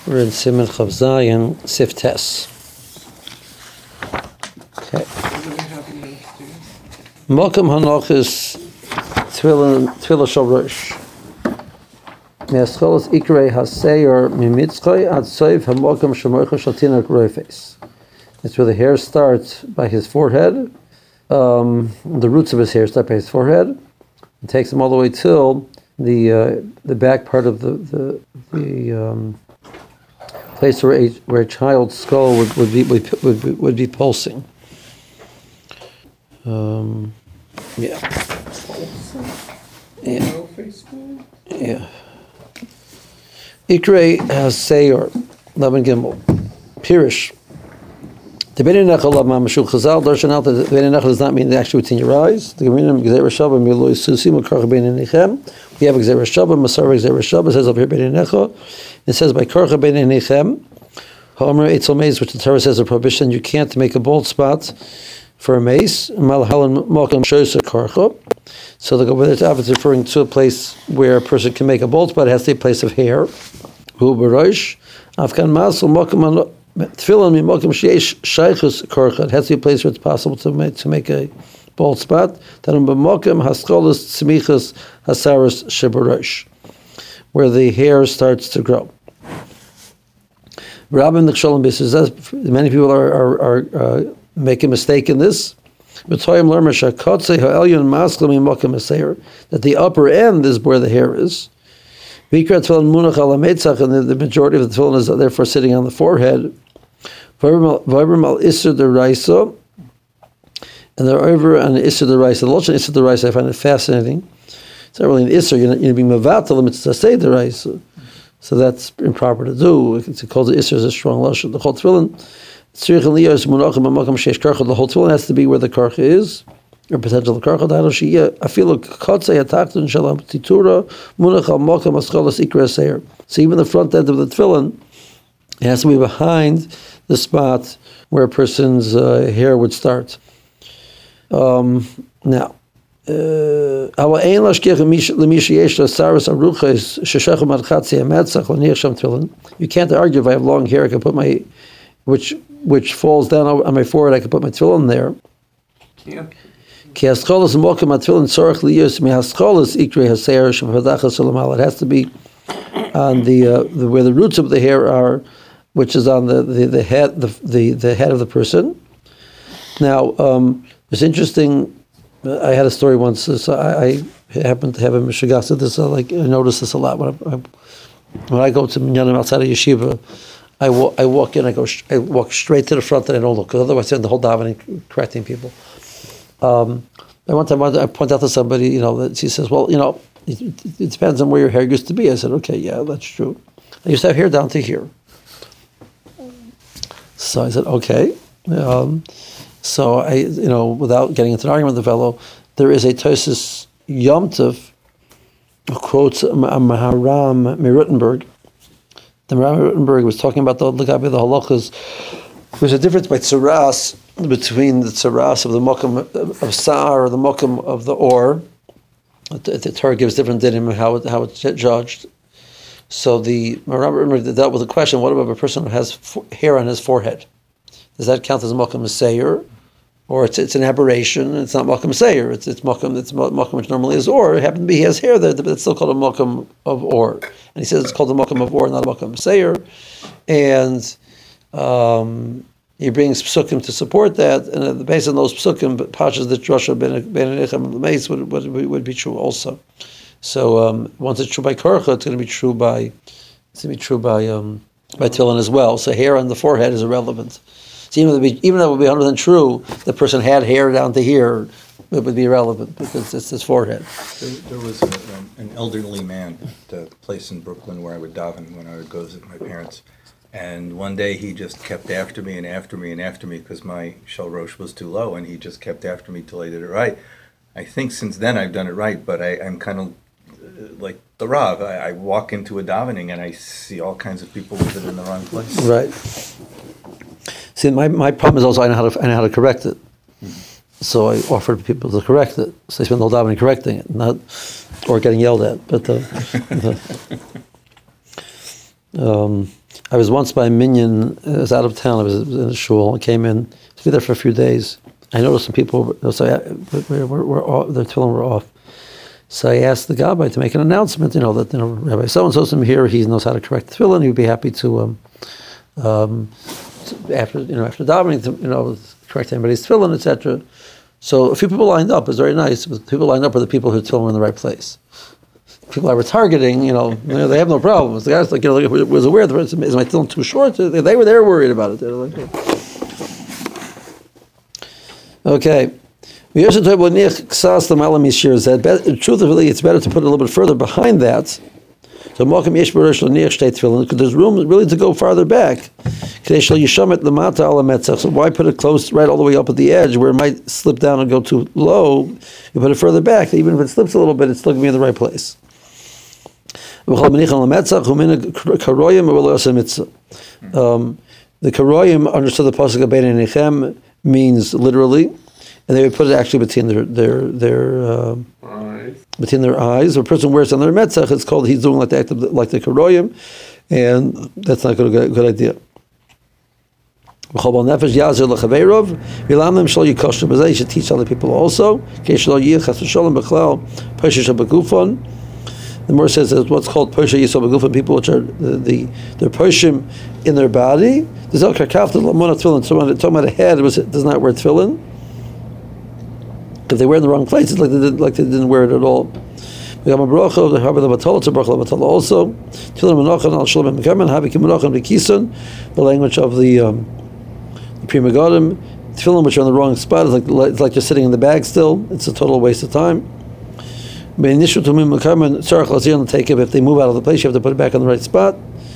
We're in Siman Chav Zayin, Sif Tes. Okay. Mokum Hanochis Tefillah Shel Rosh. Me'ascholos Ikrei Haseyor Mimitzchoi Ad Soif HaMokum Shemoicha Shel Tinok Roifes. It's where the hair starts by his forehead. The roots of his hair start by his forehead. It takes him all the way till the back part of the place where a child's skull would be pulsing. Yeah. Ikrei has Seyor, Laban Gimel, Pirish. The Bnei Nechel of Mamashul Chazal darshan out that the Bnei Nechel does not mean actually within your eyes. The Gemara Gzeir Shabbat Miloi Susim Karch Bnei Nechem. We have Gzeir Shabbat, Masar Gzeir Shabbat says over here Bnei Nechel. It says by Karch Bnei Nechem. Homer Eitzel Maze, which the Torah says a prohibition. You can't make a bald spot for a mace. Malhalan Malkam Shosa Karcha. So the Gemara is referring to a place where a person can make a bald spot. It has to be a place of hair. Hu Barosh Afkan Masel Malkam. Tefillin mimokim sheish shaychus korcha. It has to be a place where it's possible to make a bald spot. Then b'mokim hascholas tzmichas hasaras shebarosh, where the hair starts to grow. Rabbi Nechsholim says many people are make a mistake in this. That the upper end is where the hair is. And the majority of the tefillin is therefore sitting on the forehead. And they're over on the Isser Deraisa. The Lashon Isser Deraisa, I find it fascinating. It's not really an Isser, you're being Mavatal, it's to say Deraisa. So that's improper to do. It's called the Isser is a strong Lashon. The whole tefillin, the whole tefillin has to be where the karcha is. Or potential karcha I feel like kotzei ataktun shalam titura munach al mokam ascholas ikra seir. So even the front end of the tefillin, it has to be behind the spot where a person's hair would start. Now, you can't argue if I have long hair, I can put my which falls down on my forehead, I can put my tefillin there. Yeah. It has to be on the where the roots of the hair are, which is on the head the head of the person. Now, it's interesting. I had a story once. So I happened to have a Mishagasa. This I notice this a lot when I go to minyanim outside of yeshiva. I walk in. I walk straight to the front and I don't look, because otherwise I spend the whole davening correcting people. One time I point out to somebody, that she says, well, it depends on where your hair used to be. I said, okay, yeah, that's true. I used to have hair down to here. So I said, okay. So I, without getting into an argument with the fellow, there is a Tosis Yom Tov who quotes Maharam Miruttenberg. The Maharam Miruttenberg was talking about the halachas. There's a difference by tzaras between the tzaras of the mokum of sa'ar or the mokum of the or. The Torah gives different dinim how it's judged. So the Maharam dealt with the question: what about a person who has hair on his forehead? Does that count as mokum seir, or it's an aberration? It's not mokum seir. It's mokum. It's mokum which normally is or. It happened to be he has hair there, but it's still called a mokum of or. And he says it's called a mokum of or, not a mokum seir. And you bring psukim to support that, and based on those psukim, pashas the drasha ben Nechem the mace would be true also. So once it's true by karcha, it's going to be true by tefillin as well. So hair on the forehead is irrelevant. So even though it would be 100% true, the person had hair down to here, it would be irrelevant because it's his forehead. There was an elderly man at a place in Brooklyn where I would daven when I would go visit my parents. And one day he just kept after me because my Shel Rosh was too low, and he just kept after me till I did it right. I think since then I've done it right, but I'm kind of like the Rav. I walk into a davening and I see all kinds of people with it in the wrong place. Right. See, my problem is also I know how to correct it. Mm-hmm. So I offer people to correct it. So I spend the whole davening correcting it, or getting yelled at. But I was once by a minion. I was out of town. I was in a shul. I came in to be there for a few days. I noticed some people. So we're off, their tefillin were off. So I asked the gabbai to make an announcement. That Rabbi so and so's here. He knows how to correct the tefillin. He'd be happy to after davening to correct anybody's tefillin, etc. So a few people lined up. It was very nice. But the people lined up were the people who tefillin were in the right place. People I were targeting, they have no problems. The guys was aware that is my tefillin too short? They were worried about it. They're like, okay. Truthfully, it's better to put it a little bit further behind that. So because there's room really to go farther back. So why put it close, right all the way up at the edge where it might slip down and go too low? You put it further back. Even if it slips a little bit, it's still going to be in the right place. The karoyim understood the pasuk of Bein Einechem means literally, and they would put it actually between between their eyes. If a person wears on their metzach, it's called he's doing like the act of like the karoyim, and that's not a good idea. You should teach other people also. The Gemara says that what's called Posha Yisrael Begufan, people which are they're Poshim in their body. There's no Karkaf, the Lamona Tefillin. Someone talking about a head does not wear Tefillin. If they wear in the wrong place, it's like they didn't wear it at all. We have a bracha, the Harba Labatala, it's a bracha Labatala also. Tefillin Menachan, Al Shalom and Mekamen, Habikim Menachan Bekisun, the language of the Pri Megadim. Tefillin which are in the wrong spot, it's like you're sitting in the bag still. It's a total waste of time. If they move out of the place, you have to put it back on the right spot.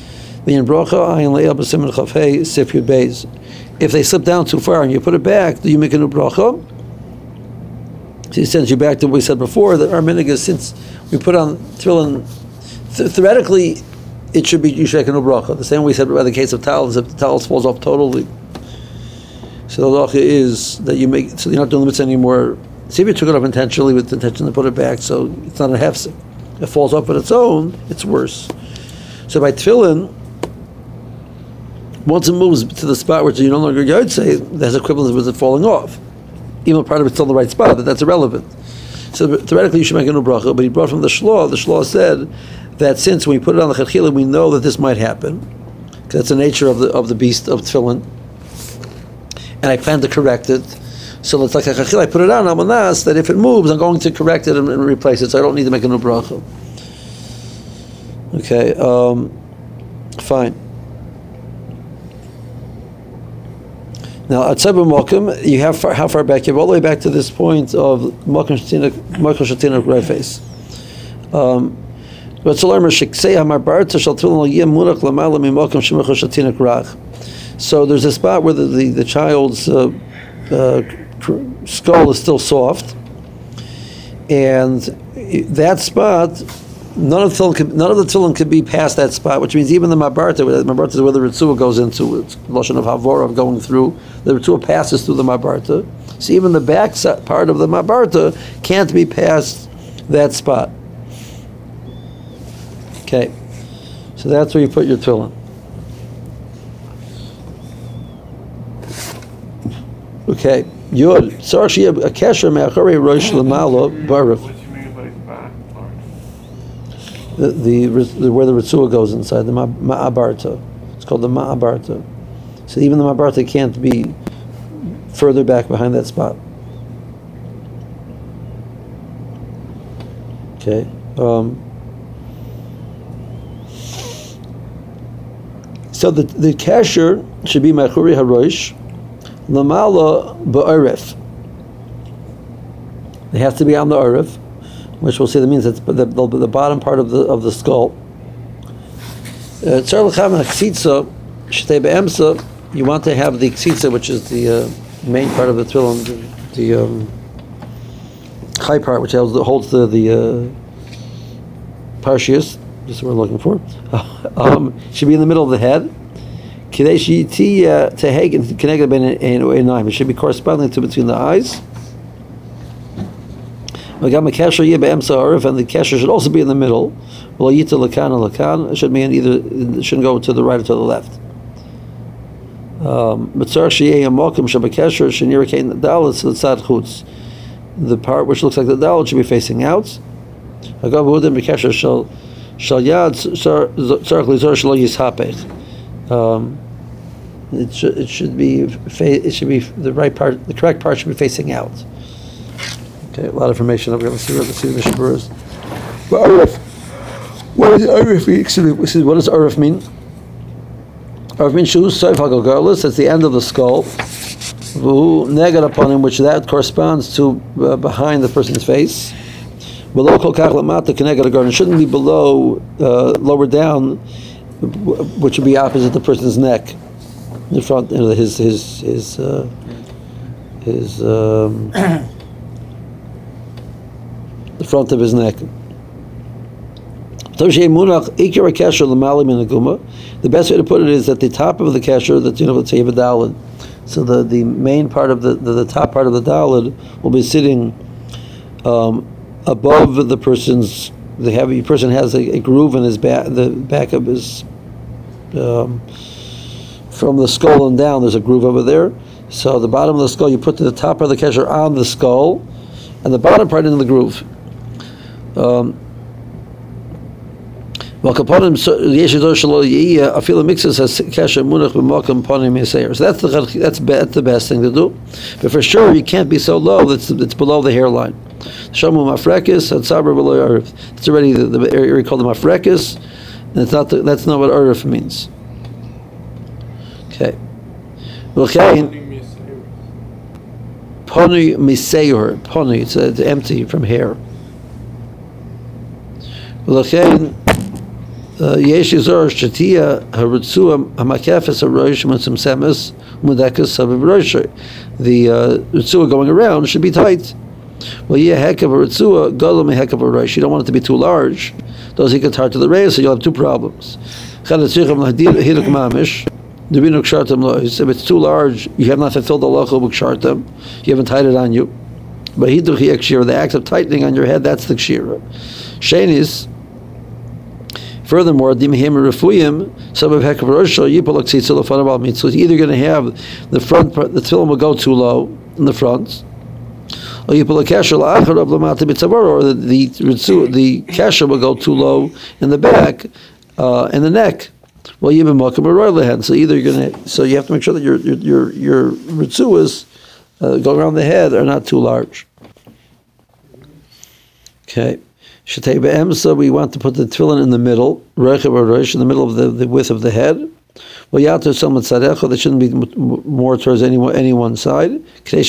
If they slip down too far and you put it back, do you make a new bracha? So he sends you back to what we said before, that our minhag is, since we put on tefillin, theoretically, it should be, you should make a new bracha. The same way we said by the case of towels, if the towels falls off totally. So the halacha is that so you're not doing the mitzvah anymore. See if you took it off intentionally with the intention to put it back, so it's not a hefsek. If it falls off on its own, it's worse. So by tefillin, once it moves to the spot where you no longer say, there's equivalent with it falling off. Even part of it's still in the right spot, but that's irrelevant. So theoretically, you should make a new bracha, but he brought from the Shloh. The Shloh said that since when we put it on the Chachila, we know that this might happen, because that's the nature of the beast of tefillin, and I plan to correct it. So it's like a chachil, I put it on Amanas, that if it moves, I'm going to correct it and replace it, so I don't need to make a new bracha. Okay, fine. Now, at Tzebah Mokum, you have how far back? You have all the way back to this point of Mokum Shatina Reifes. So there's a spot where the child's skull is still soft, and that spot, none of the tefillin can be past that spot, which means even the mabarta is where the ritzua goes into. It's lashon of havor, of going through. The ritzua passes through the mabarta, so even the back part of the mabarta can't be past that spot. Okay, so that's where you put your tefillin. Okay, Yod. Tzarich sheyeh a kesher me'acharei rosh lemala barav. What do you mean by back part? The where the ritzua goes inside the ma'abarta. It's called the ma'abarta. So even the ma'abarta can't be further back behind that spot. Okay. So the kesher should be me'acharei harosh. Lamala ba'arif. They have to be on the arif, which we'll see that means it's the bottom part of the skull. Tzar l'cham ha'ksitza shtei be'emsa. You want to have the ksitza, which is the main part of the tefillin, the high part, which holds the parshias. Just what we're looking for. Should be in the middle of the head. It should be corresponding to between the eyes. And the kesher should also be in the middle. It should mean either, it shouldn't go to the right or to the left. The part which looks like the dalet should be facing out. It should be the right part. The correct part should be facing out. Okay, a lot of information over here. Let's see the Mishnah Berurah is. What does Arif mean? Excuse me. What does Arif mean? Arif means Shu Soif HaGalgalus. That's the end of the skull. Vu Negad upon him, which that corresponds to behind the person's face. Below Kol Kach Lamata Kenegad HaGarden. It shouldn't be below, lower down, which would be opposite the person's neck. In front, his the front of his neck. The best way to put it is that the top of the kesher, that let's say you have a dalid, so the main part of the top part of the dalid will be sitting above the person's. The person has a groove in his back, the back of his. From the skull and down, there's a groove over there. So the bottom of the skull, you put the top of the kesher on the skull, and the bottom part in the groove. So that's the best thing to do. But for sure, you can't be so low that it's below the hairline. It's already the area called the mafrekis, and that's not what arif means. Okay. Pony misayur. Pony. It's empty from hair. Yesh yizor shatia harutzua hamakefes harosh mitzimsemes mudekas saviv rosh. The ritzua going around should be tight. Well, yeah, heck of a ritzua, gadol mehek of a rosh. You don't want it to be too large. Those he gets hard to the race, so you'll have two problems. If it's too large, you have not fulfilled the halacha b'kshartam. You haven't tied it on you. But the act of tightening on your head, that's the kshira. Shenis. Furthermore, so you're either going to have the front part, the tefillin will go too low in the front, or the kesher will go too low in the back, in the neck. Well, so either you're going to, so you have to make sure that your ritzuas going around the head are not too large. Okay. Shetei be'emsa, we want to put the tefillin in the middle, in the middle of the width of the head. Well, yater some tzarecha, that shouldn't be more towards any one side.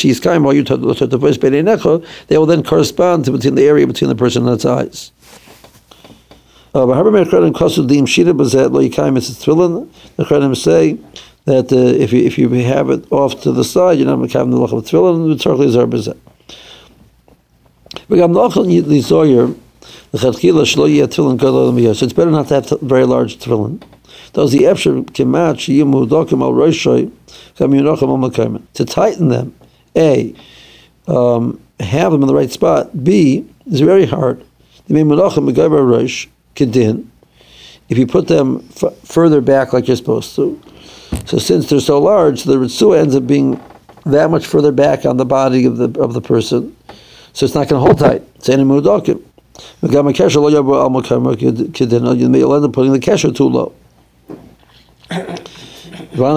They will then correspond to between the area between the person and its eyes. The Chachamim say that if you have it off to the side, you're not making the lach of tefillin. So it's better not to have very large tefillin. To tighten them, A, have them in the right spot. B, is very hard. If you put them further back like you're supposed to, so since they're so large, the ritzua ends up being that much further back on the body of the person, so it's not going to hold tight. It's any mudokim. You'll end up putting the kesher too low. Where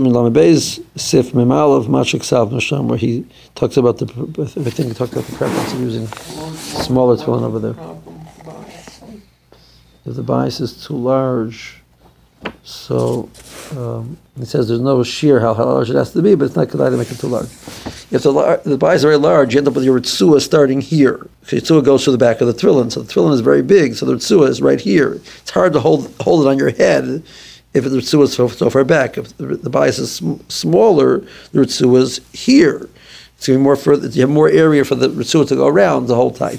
he talks about the preference of using smaller tefillin over there. If the bias is too large, so he says there's no shear how large it has to be, but it's not good to make it too large. If the bias is very large, you end up with your ritzua starting here. So your ritzua goes to the back of the tefillin, so the tefillin is very big, so the ritzua is right here. It's hard to hold it on your head if the ritzua is so far back. If the bias is smaller, the ritzua is here. It's going to be more further. You have more area for the ritzua to go around to hold tight.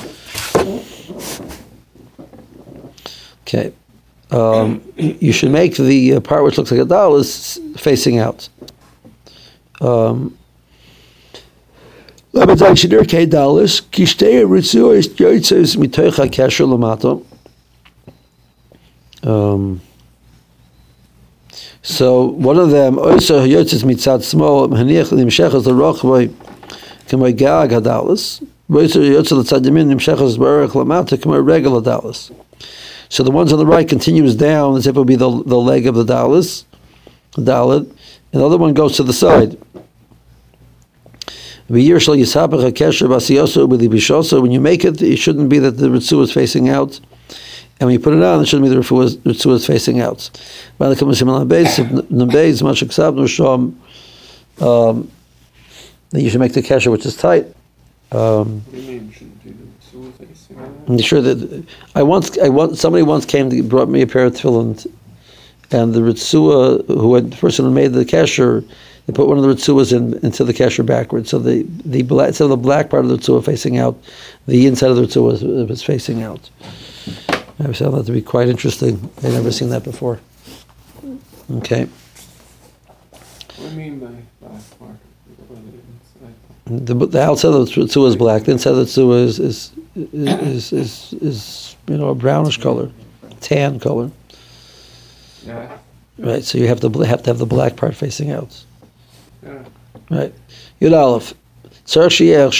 Okay. You should make the part which looks like a doll is facing out. So one of them also yotzes mitzad small haniach nimshechas l'rochvay k'may gag hadalas. Also yotzes l'tzad yamin nimshechas barach lamata k'may regel hadalas. So the ones on the right continues down as if it would be the leg of the dalas, dalad, and the other one goes to the side. When you make it, it shouldn't be that the ritzu is facing out. And when you put it on, it shouldn't be the ritzu is facing out. Then you should make the kesher which is tight. What do you mean shouldn't be the ritzu facing out? I'm sure that somebody once brought me a pair of tefillin, and the ritzua, the person who made the kesher, they put one of the ritzuas into the kesher backwards, so the black, instead of the black part of the ritzua facing out, the inside of the ritzua was facing out. I found that to be quite interesting. I'd never seen that before. Okay. What do you mean by black part? The outside of the ritzua is black. The inside of the ritzua is a brownish color, tan color. Yeah. Right. So you have to have the black part facing out. Yeah. Right. Yud Aleph. You have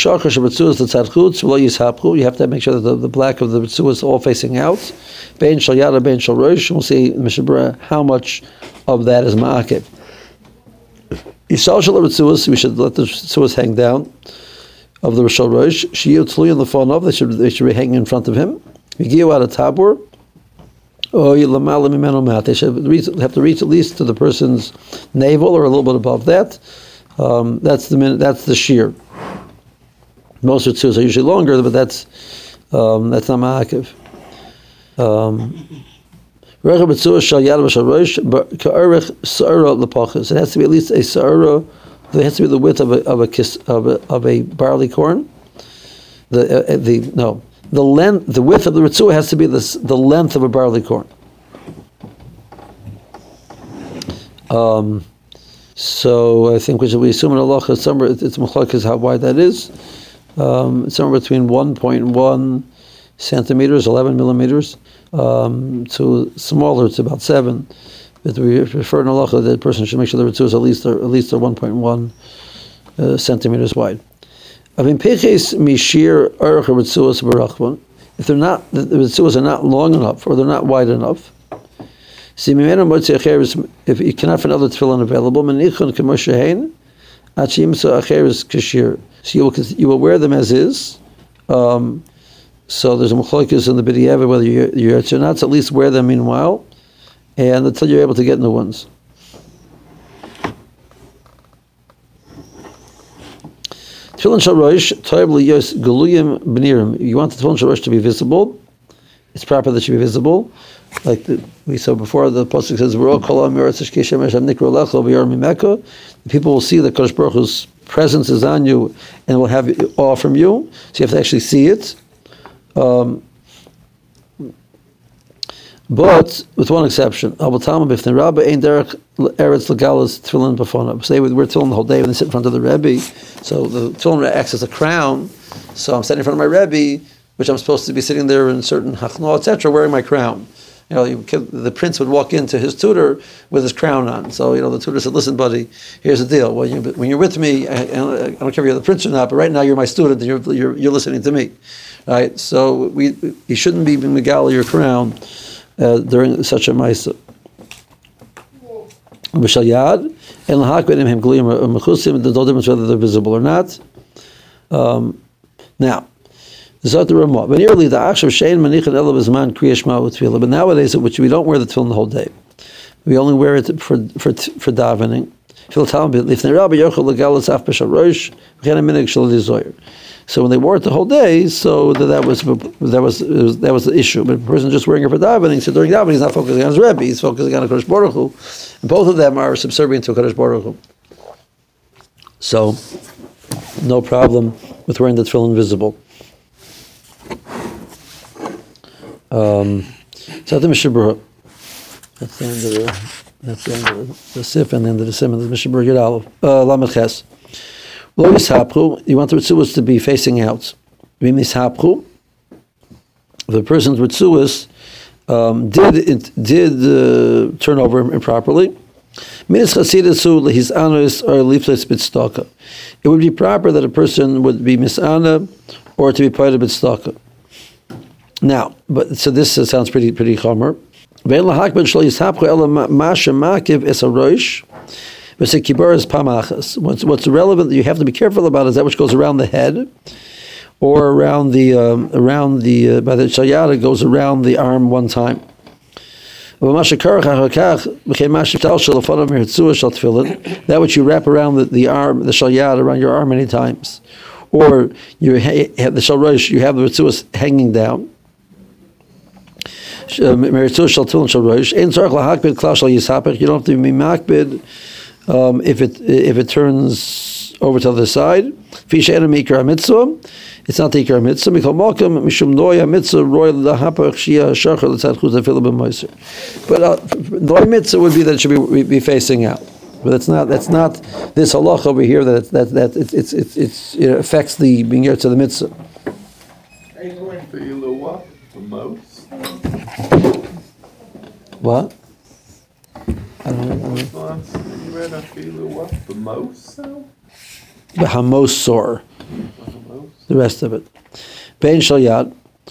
to make sure that the black of the ritzua is all facing out. Bein shel yada, bein shel rosh. We'll see in Mishabura how much of that is ma'akev. Yisal shel ritzua, we should let the ritzuas hang down of the Rishal Rosh. Shiyu tzluy in the front of, they should be hanging in front of him. Yigiyu out of tabor. They should have to reach at least to the person's navel or a little bit above that. That's the shear. Most ritzuas are usually longer, but that's not ma'akev. It has to be at least a sa'ara. It has to be the width of a barley corn. The width of the ritzua has to be the length of a barley corn. So I think we assume in Allah somewhere it's machlokes how wide that is. It's somewhere between 1.1 centimeters, 11 millimeters, to smaller, it's about 7. But we prefer in Allah that the person should make sure the ritzua is at least 1.1 centimeters wide. If they're not, the ritzuas are not long enough or they're not wide enough. If you cannot find other tefillin available, so you will wear them as is. So there's a machlokes in the b'diavad whether you're or not. So at least wear them meanwhile, and until you're able to get new ones. Tefillin shel rosh toiv liyos galuyim b'nirim. You want the tefillin shel rosh to be visible. It's proper that it should be visible. Like we saw before, the pasuk says, the people will see that Kadosh Baruch Hu's presence is on you and will have awe from you. So you have to actually see it. But with one exception, say we're tefillin the whole day when they sit in front of the Rebbe. So the tefillin acts as a crown. So I'm standing in front of my Rebbe, which I'm supposed to be sitting there in certain hachno, etc., wearing my crown. The prince would walk into his tutor with his crown on. So, the tutor said, "Listen, buddy, here's the deal. When you're with me, I don't care if you're the prince or not, but right now you're my student and you're listening to me, right? So you shouldn't be megal your crown during such a ma'isa. There's no difference whether they're visible or not. Now. But nowadays, which we don't wear the tefillin the whole day, we only wear it for davening. So when they wore it the whole day, so that was the issue. But a person just wearing it for davening, so during davening he's not focusing on his Rebbe, he's focusing on a Kadosh Baruch Hu, and both of them are subservient to a Kadosh Baruch Hu. So no problem with wearing the tefillin visible. So the Mishabura. That's the end of the Sif and the end of the Sim and the Mishabura Yud Aleph. Lamed Ches. Lo yishapchu, you want the ritzuas to be facing out. V'im yishapchu, the person's ritzuas did turn over improperly. Minas chasidasu lehis anus or lifles bitstaka. It would be proper that a person would be misana or to be part of bitstaka. Now, but so this sounds pretty chomer. Ve'en lahakban shlo yishapchu ela masha makiv es harosh. What's relevant that you have to be careful about is that which goes around the head, or around the by the shayada goes around the arm one time. That which you wrap around the arm, the shalyad around your arm many times, or you have the shalrosh, you have the ritzuas hanging down. You don't have to be makbid if it turns over to the other side. It's not the ikar mitzvah. But the mitzvah would be that it should be facing out. But that's not this halach over here that it affects the being here to the mitzvah. Are you going for Ilua the most? What? You read up Ilua the most? The hamosor. The rest of it. Bein shalyad.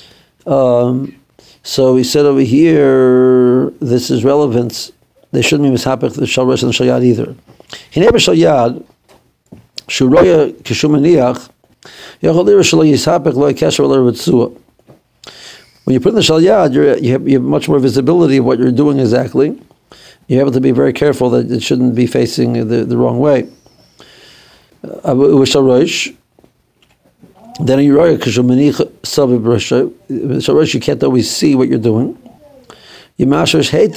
So he said over here, this is relevant. They shouldn't be mishapech the shalrosh and the shalyad either. Hinei b'shalyad, shuroya kishumaniach, yachol ira shalo yishapech lo yikasher lo ritzua. When you put in the shalyad, you have much more visibility of what you're doing exactly. You have to be very careful that it shouldn't be facing the wrong way. Then you can't always see what you're doing. So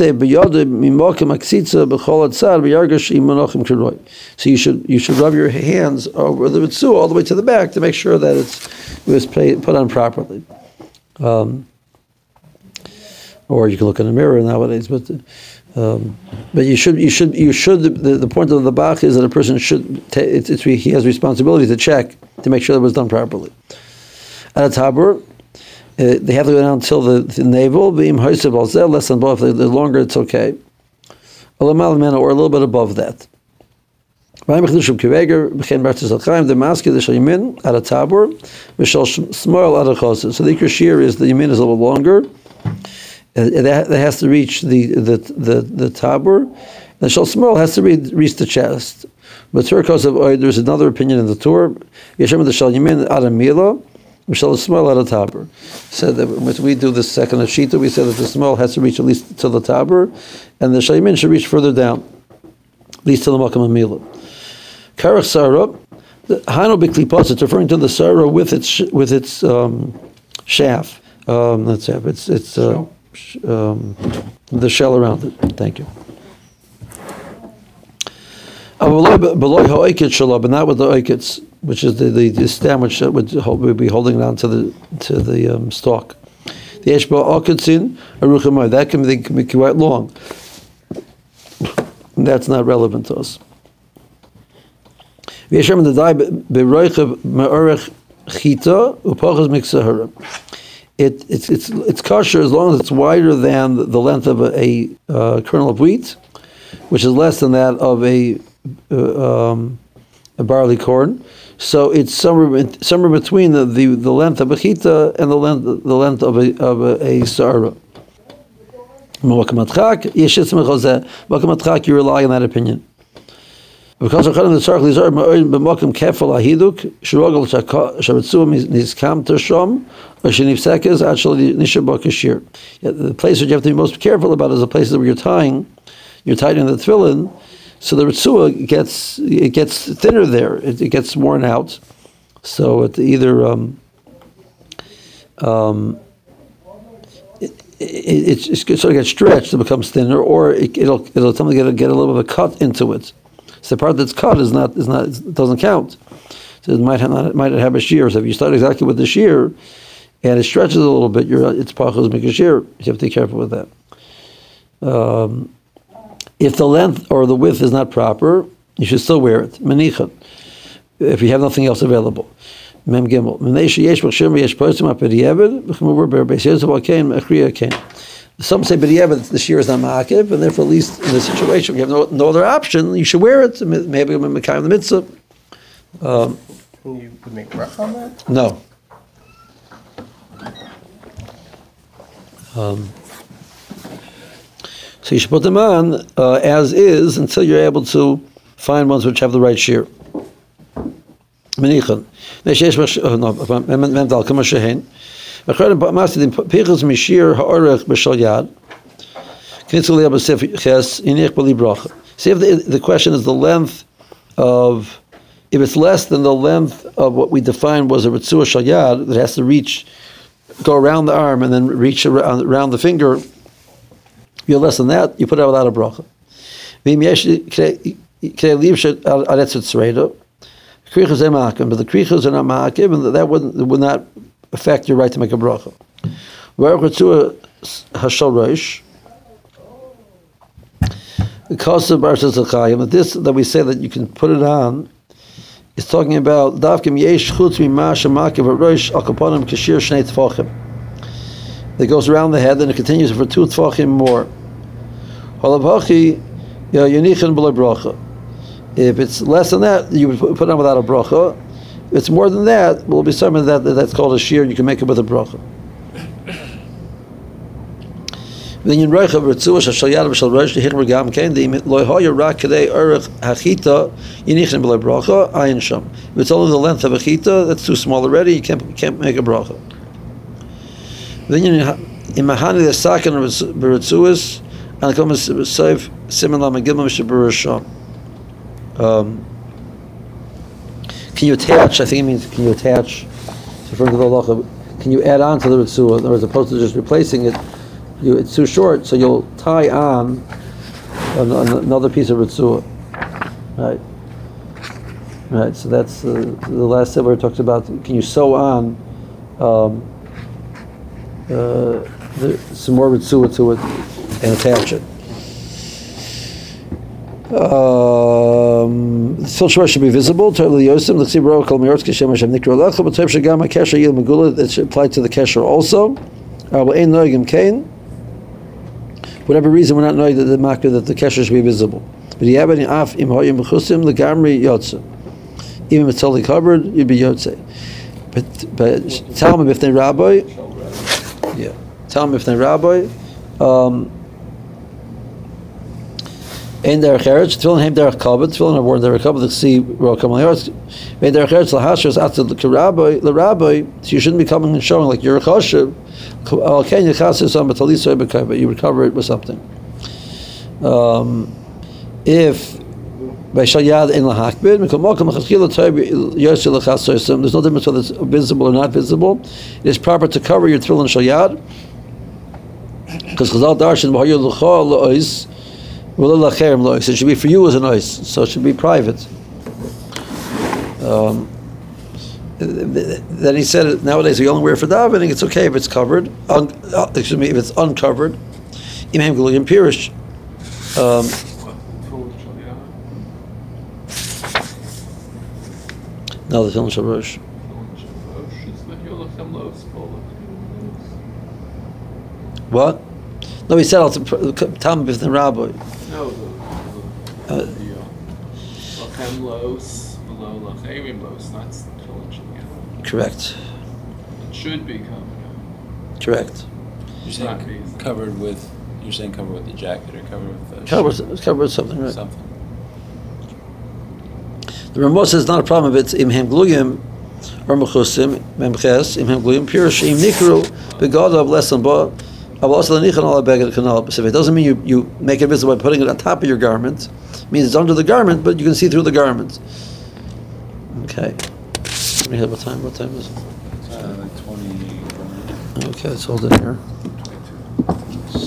you should rub your hands over the ritzu all the way to the back to make sure that it was put on properly. Or you can look in the mirror nowadays, but you should. The point of the bach is that a person should. He has responsibility to check to make sure that it was done properly. At a tabur, they have to go down until the navel. Less than both. If they're longer, it's okay. Or a little bit above that. The mask is the yamin at a tabur. So the ikar shear is the yamin is a little longer. That has to reach the tabur. The shal small has to reach the chest. But Turkos of there's another opinion in the Torah. Yeshem the shal yamin ad amila, shal small ad tabur. Said that when we do the second shita, we said that the small has to reach at least to the tabur, and the shal yamin should reach further down, at least to the makam amila. Karach sarah, hano b'klipos. It's referring to the sarah with its shaft. Let's have it's the shell around it. Thank you. But not with the oikets, which is the stem which would be holding it on to the stalk. The eshba oketzin aruchamai, that can be quite long. That's not relevant to us. V'yeshem the dai beroichav me'orech chita upochas miksahara. It's kosher as long as it's wider than the length of a kernel of wheat, which is less than that of a barley corn. So it's somewhere between the length of a chita and the length of a sarah. You rely on that opinion. Because the place that you have to be most careful about is the places where you're tightening the tefillin, so the ritzua gets thinner there. It gets worn out. So it either it sort of gets stretched, it becomes thinner, or it'll something get a little bit of a cut into it. So the part that's cut it doesn't count. So it might not have a shear. So if you start exactly with the shear, and it stretches a little bit, it's pachos make a shear. You have to be careful with that. If the length or the width is not proper, you should still wear it. Manichan. if you have nothing else available. Mem Gimel. Some say b'diavad the shear is not ma'akiv, and therefore at least in this situation you have no other option. You should wear it. Maybe I'm mekayim the mitzvah. You would make bracha on that? No. So you should put them on as is until you're able to find ones which have the right shear. Menichan. See if the question is the length of, if it's less than the length of what we defined was a Ritzua Shal Yad that has to go around the arm and then reach around the finger, if you're less than that, you put it out without a bracha. But the krichos are not ma'akiv, and that would not affect your right to make a bracha. Because of Barshas Zachayim, this that we say that you can put it on is talking about davkim yesh chutz mima shemakiv harosh al kaponim kashir shnei tefachim. That goes around the head and it continues for 2 tefachim more. Halavachi yonichin b'lo bracha. If it's less than that, you would put it on without a bracha. If it's more than that, will be something that's called a shear. You can make it with a bracha. Then in Reicha Ritzua Shal Yad V'Shal Rosh Tehich Regam Kain the Lo Hoya Rak Kadei Urich Hachita Yinichin B'Lo Bracha Ayin Sham. If it's only the length of a chita, that's too small already. You can't make a bracha. Then in Mahani the Sakan B'Ritzuas and come Seif Siman Lam Gimel Mishabur Sham. Can you attach? I think it means can you attach? Referring to the halacha, can you add on to the ritzua? In other words, opposed to just replacing it, it's too short, so you'll tie on another piece of ritzua. Right. Right. So that's the last step where it talks about can you sew on some more ritzua to it and attach it. The filter should be visible. It should apply to the kesher also. Whatever reason, we're not knowing that the makar that the kesher should be visible. But the even if it's totally covered, you'd be yotze. But tell them if they rabbi. Yeah, tell them if they rabbi. Ein derech eretz, tefillin heim derech kabed, tefillin are worn derech kabed, to see Ro'akam al-Eretz. Ein derech eretz lahashras after the rabbi, so you shouldn't be coming and showing like you're a chashiv. Okay, you chasis on betalisa but you would cover it with something. If by shal yad ein lahakbid, mikol mokum l'chashchila toib yosi l'chasosim, there's no difference whether it's visible or not visible. It is proper to cover your tefillin shal yad, because Chazal darshan b'hayu l'cha l'ois. So it should be for you as a noise, so it should be private. Then he said nowadays we only wear it for davening. It's okay if it's covered. If it's uncovered. Imam Guliyim Pirish. No, the Tefillin Shal Rosh. What? No, he said I'll tell him if the rabbi. No, lachem los, below lachem los, not tefillin shal yad. Correct. It should be covered. Correct. You're saying covered with the jacket or covered with the covered with something, right? Something. The Ramos says not a problem if it's imhem gluyim or mechusim memches imhem gluyim pure sheim nikru begadav less than ba. If it doesn't mean you make it visible by putting it on top of your garment, it means it's under the garment, but you can see through the garment. Okay. What time? What time is it? 20. Okay, let's hold it here. 22.